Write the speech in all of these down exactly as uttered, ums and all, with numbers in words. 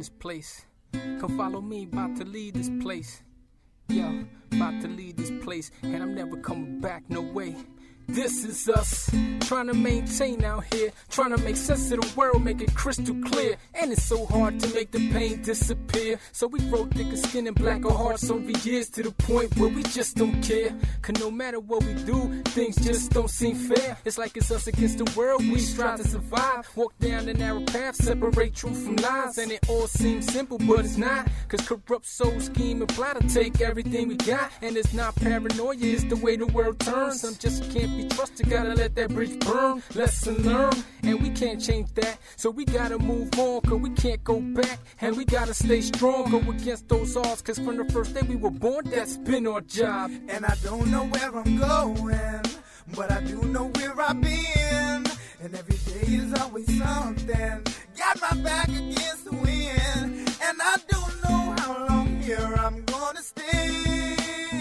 this place. Come follow me, about to leave this place. Yo, about to leave this place, and I'm never coming back, no way. This is us, trying to maintain out here, trying to make sense of the world, make it crystal clear. And it's so hard to make the pain disappear. So we grow thicker skin and blacker hearts over years, to the point where we just don't care. Cause no matter what we do, things just don't seem fair. It's like it's us against the world, we strive to survive. Walk down the narrow path, separate truth from lies. And it all seems simple, but it's not. Cause corrupt souls scheme and plot to take everything we got. And it's not paranoia, it's the way the world turns. Some just can't be trusted, gotta let that bridge burn. Lesson learned, and we can't change that. So we gotta move on, cause we can't go back. And we gotta stay strong, go against those odds. Cause from the first day we were born, that's been our job. And I don't know where I'm going, but I do know where I've been. And every day is always something. Got my back against the wind. And I don't know how long here I'm gonna stay.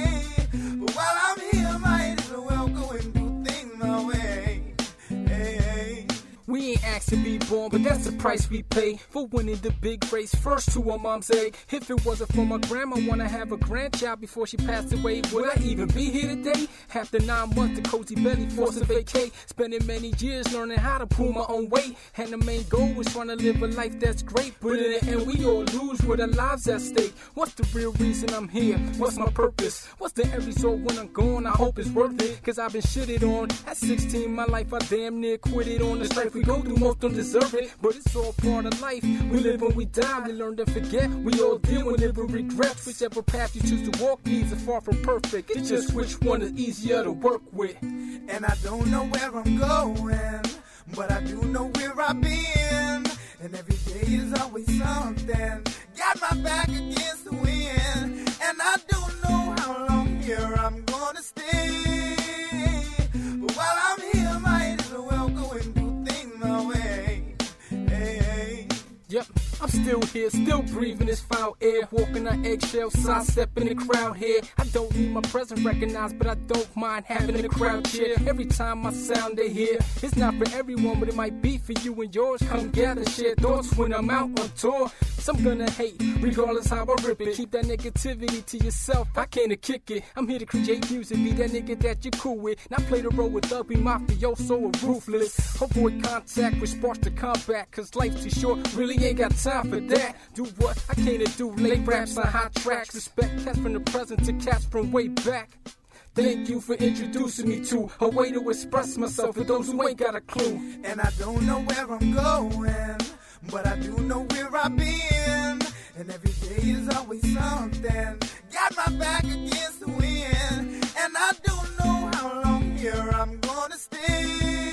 But while I'm here, might as well go and do things my way. Hey, hey. We ain't asked to be born, but that's the price we pay for winning the big race. First to our mom's egg. If it wasn't for my grandma, wanna have a grandchild before she passed away, would I even be here today? After nine months, the cozy belly forced to vacate. Spending many years learning how to pull my own weight. And the main goal was trying to live a life that's great. But in the end, we all lose with our lives at stake. What's the real reason I'm here? What's my purpose? What's the end result when I'm gone? I hope it's worth it. Cause I've been shitted on. At sixteen, my life I damn near quit it. On the strife we go through, most don't deserve it. But it's all part of life. We live when we die, we learn to forget. We all deal with it with regrets. Whichever path you choose to walk needs are far from perfect. It's just which one is easier to work with. And I don't know where I'm going, but I do know where I've been. And every day is always something. Got my back against the wind. And I don't know how long here I'm gonna stay. But while I'm here, might as well go and do things my way. Hey, hey. Yep, I'm still here, still breathing this foul air. Walking on eggshells, sidestepping the crowd here. I don't need my presence recognized, but I don't mind having the crowd cheer. Every time my sound they hear, it's not for everyone, but it might be for you and yours. Come gather, share thoughts when I'm out on tour. Some gonna hate, regardless how I rip it. Keep that negativity to yourself, I can't kick it. I'm here to create music, be that nigga that you're cool with. Not play the role with ugly mafioso or ruthless. Avoid contact with sparks to combat, cause life's too short, really ain't got time for that. Do what I can't do, lay raps on hot tracks. Respect cats from the present to cats from way back. Thank you for introducing me to a way to express myself for those who ain't got a clue. And I don't know where I'm going, but I do know where I've been. And every day is always something. Got my back against the wind. And I don't know how long here I'm gonna stay.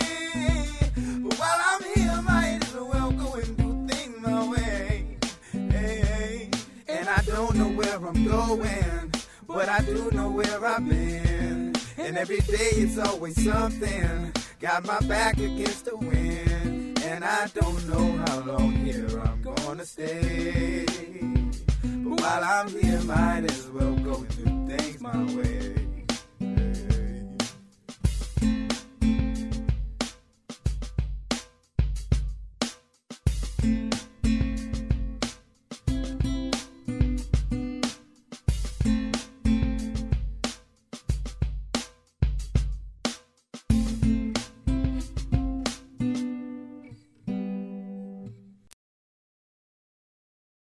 But while I'm here, might as well go and do things my way. Hey, hey. And I don't know where I'm going, but I do know where I've been. And every day it's always something. Got my back against the wind. And I don't know how long here I'm gonna stay. But while I'm here, might as well go do things my way.